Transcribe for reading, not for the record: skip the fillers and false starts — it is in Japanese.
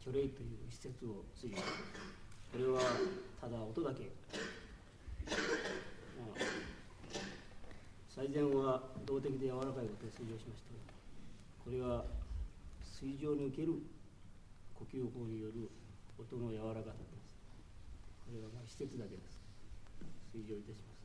虚礼という一節を推奨。これはただ音だけ。最前は動的で柔らかいことを推奨しましたが、これは水上における呼吸法による音の柔らかさです。これは一節だけです。推奨いたします。